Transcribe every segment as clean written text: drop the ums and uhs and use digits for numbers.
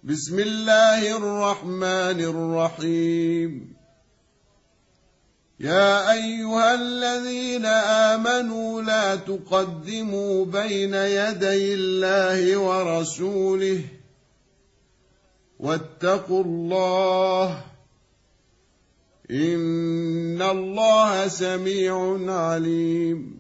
بسم الله الرحمن الرحيم. يا أيها الذين آمنوا لا تقدموا بين يدي الله ورسوله واتقوا الله إن الله سميع عليم.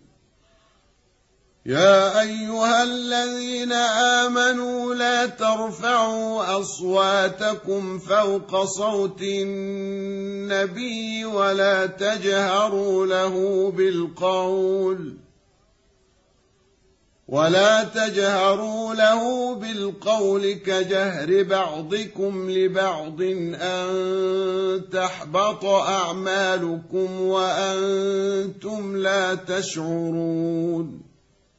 يا أيها الذين آمنوا لا ترفعوا أصواتكم فوق صوت النبي ولا تجهروا له بالقول كجهر بعضكم لبعض أن تحبط أعمالكم وأنتم لا تشعرون.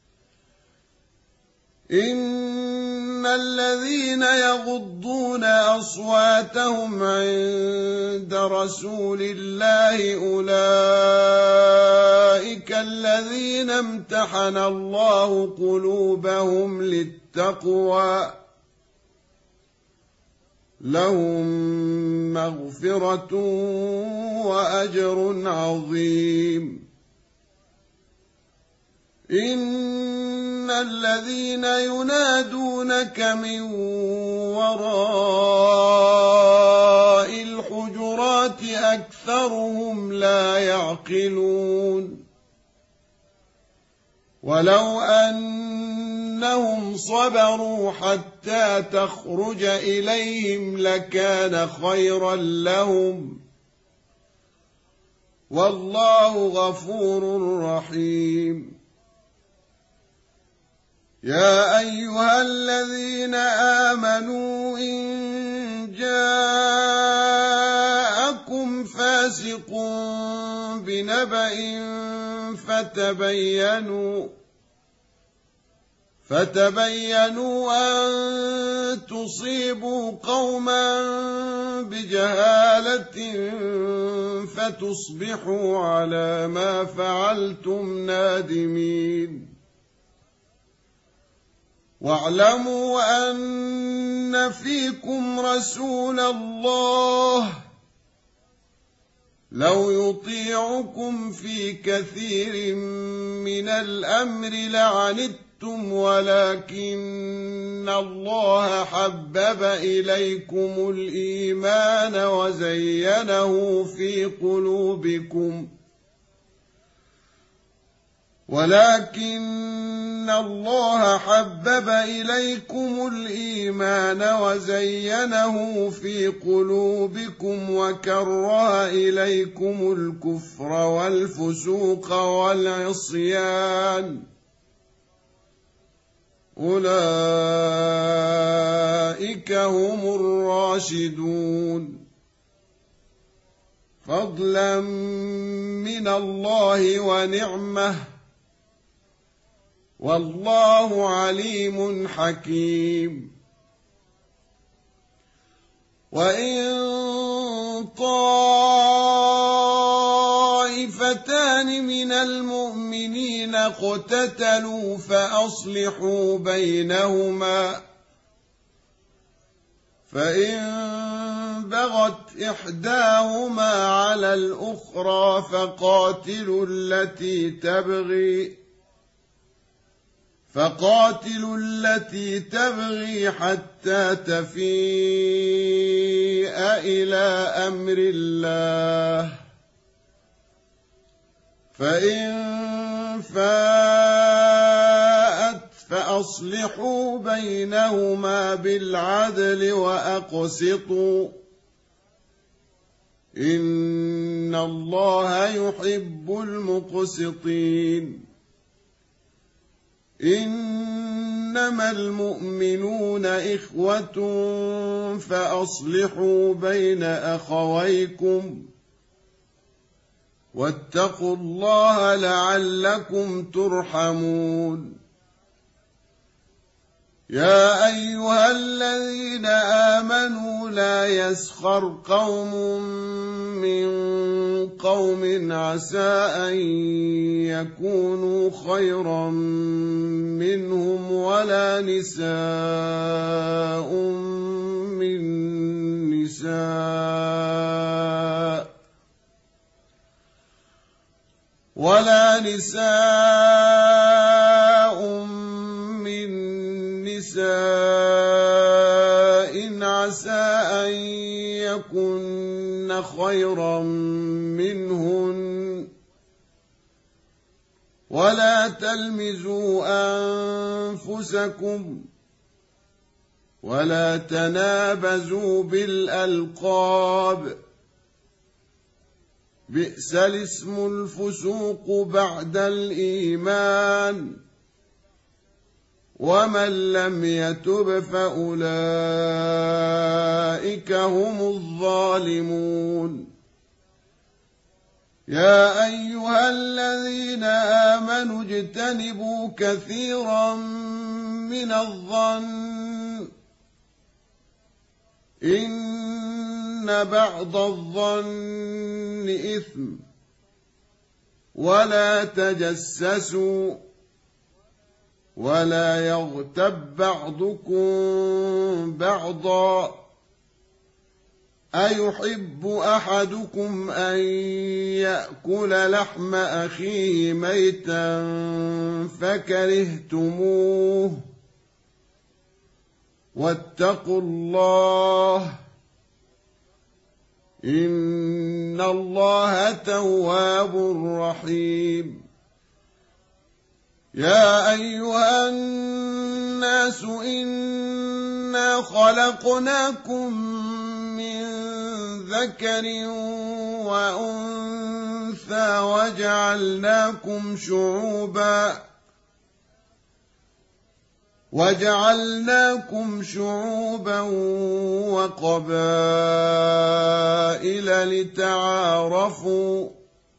إن الذين يغضون أصواتهم عند رسول الله أولئك الذين امتحن الله قلوبهم للتقوى لهم مغفرة وأجر عظيم. إن الذين ينادونك من وراء الحجرات أكثرهم لا يعقلون. ولو أنهم صبروا حتى تخرج إليهم لكان خيرا لهم والله غفور رحيم. يا أيها الذين آمنوا إن جاءكم فاسق بنبأ فتبينوا أن تصيبوا قوما بجهالة فتصبحوا على ما فعلتم نادمين. واعلموا أن فيكم رسول الله لو يطيعكم في كثير من الأمر لعنتم ولكن الله حبب إليكم الإيمان وزينه في قلوبكم وكره إليكم الكفر والفسوق والعصيان أولئك هم الراشدون فضلا من الله ونعمة والله عليم حكيم. وإن طائفتان من المؤمنين اقتتلوا فأصلحوا بينهما فإن بغت إحداهما على الأخرى فقاتلوا التي تبغي حتى تفيء إلى أمر الله فإن فاءت فأصلحوا بينهما بالعدل وأقسطوا إن الله يحب المقسطين. إنما المؤمنون إخوة فأصلحوا بين أخويكم واتقوا الله لعلكم ترحمون. يا أيها الذين آمنوا لا يسخر قوم من قوم عسى أن يكونوا خيرا منهم ولا نساء ولا نساء من نساء عسى أن يكن خيرا منهن ولا تلمزوا أنفسكم ولا تنابزوا بالألقاب بئس الاسم الفسوق بعد الإيمان ومن لم يتب فأولئك هم الظالمون يا أيها الذين آمنوا اجتنبوا كثيرا من الظن إن بعض الظن إثم ولا تجسسوا ولا يغتب بعضكم بعضا أيحب أحدكم أن يأكل لحم أخيه ميتا فكرهتموه واتقوا الله إن الله تواب رحيم يا أيها الناس إنا خلقناكم من ذكر وأنثى وجعلناكم شعوبا وقبائل لتعارفوا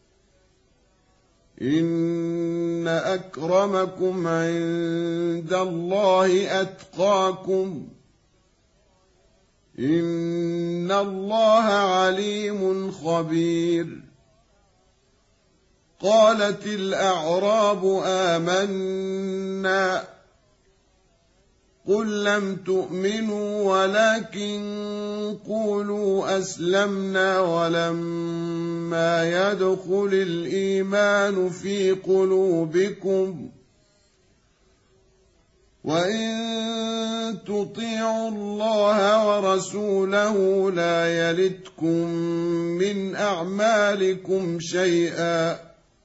إن أكرمكم عند الله أتقاكم إن الله عليم خبير قالت الأعراب آمنا قل لم تؤمنوا ولكن قولوا أسلمنا ولما يدخل الإيمان في قلوبكم وإن تطيعوا الله ورسوله لا يلتكم من أعمالكم شيئا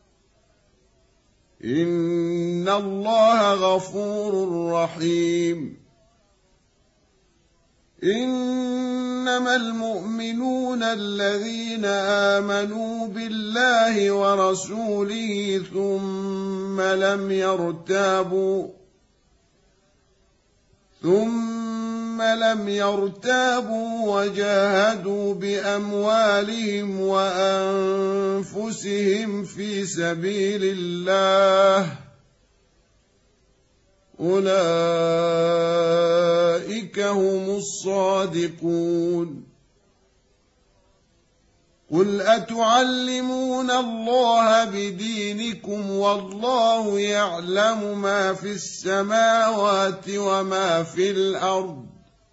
إن الله غفور رحيم إنما المؤمنون الذين آمنوا بالله ورسوله ثم لم يرتابوا وجاهدوا بأموالهم وأنفسهم في سبيل الله أولئك هم الصادقون قل أتعلمون الله بدينكم والله يعلم ما في السماوات وما في الأرض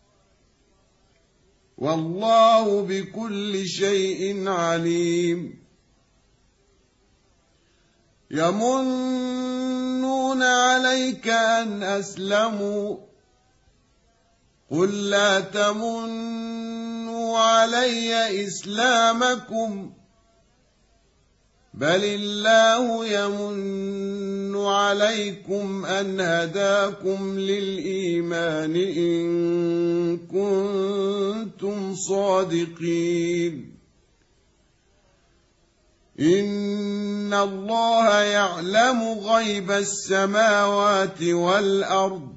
والله بكل شيء عليم يمنون عليك أن أسلموا قل لا تمنوا علي إسلامكم بل الله يمن عليكم أن هداكم للإيمان إن كنتم صادقين إن الله يعلم غيب السماوات والأرض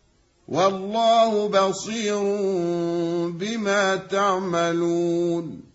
والله بصير بما تعملون